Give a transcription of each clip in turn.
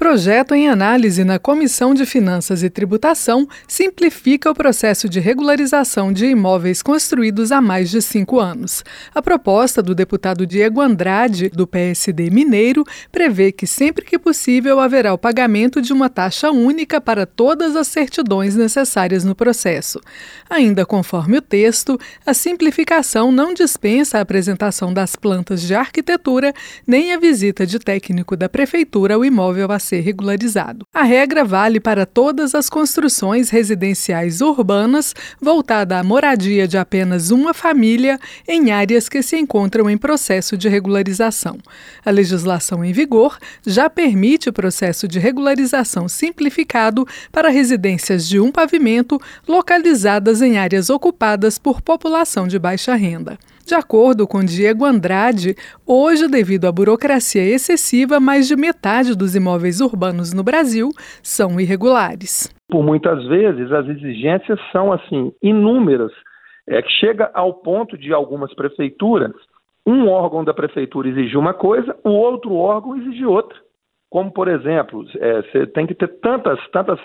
Projeto em análise na Comissão de Finanças e Tributação simplifica o processo de regularização de imóveis construídos há mais de 5 anos. A proposta do deputado Diego Andrade, do PSD Mineiro, prevê que sempre que possível haverá o pagamento de uma taxa única para todas as certidões necessárias no processo. Ainda conforme o texto, a simplificação não dispensa a apresentação das plantas de arquitetura nem a visita de técnico da Prefeitura ao imóvel a ser regularizado. A regra vale para todas as construções residenciais urbanas voltada à moradia de apenas uma família em áreas que se encontram em processo de regularização. A legislação em vigor já permite o processo de regularização simplificado para residências de um pavimento localizadas em áreas ocupadas por população de baixa renda. De acordo com Diego Andrade, hoje, devido à burocracia excessiva, mais de metade dos imóveis urbanos no Brasil são irregulares. Por muitas vezes, as exigências são inúmeras, que chega ao ponto de algumas prefeituras, um órgão da prefeitura exigir uma coisa, o outro órgão exigir outra. Como, por exemplo, você tem que ter tantas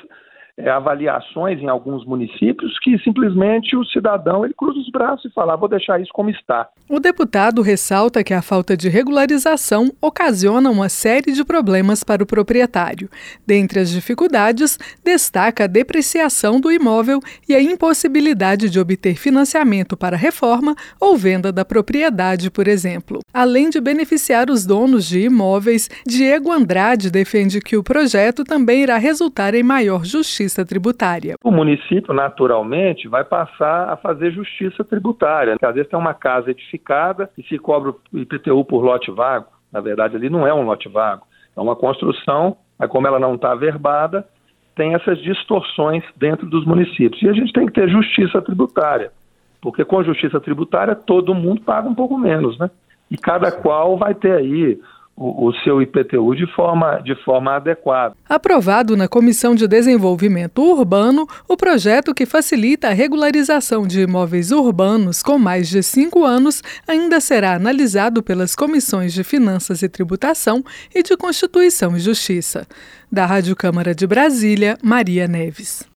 avaliações em alguns municípios que simplesmente o cidadão ele cruza os braços e fala, vou deixar isso como está. O deputado ressalta que a falta de regularização ocasiona uma série de problemas para o proprietário. Dentre as dificuldades, destaca a depreciação do imóvel e a impossibilidade de obter financiamento para reforma ou venda da propriedade, por exemplo. Além de beneficiar os donos de imóveis, Diego Andrade defende que o projeto também irá resultar em maior justiça tributária. O município, naturalmente, vai passar a fazer justiça tributária. Às vezes tem uma casa edificada e se cobra o IPTU por lote vago. Na verdade, ali não é um lote vago. É uma construção, mas como ela não está averbada, tem essas distorções dentro dos municípios. E a gente tem que ter justiça tributária, porque com justiça tributária todo mundo paga um pouco menos, né? E cada qual vai ter aí o seu IPTU de forma adequada. Aprovado na Comissão de Desenvolvimento Urbano, o projeto que facilita a regularização de imóveis urbanos com mais de 5 anos ainda será analisado pelas Comissões de Finanças e Tributação e de Constituição e Justiça. Da Rádio Câmara de Brasília, Maria Neves.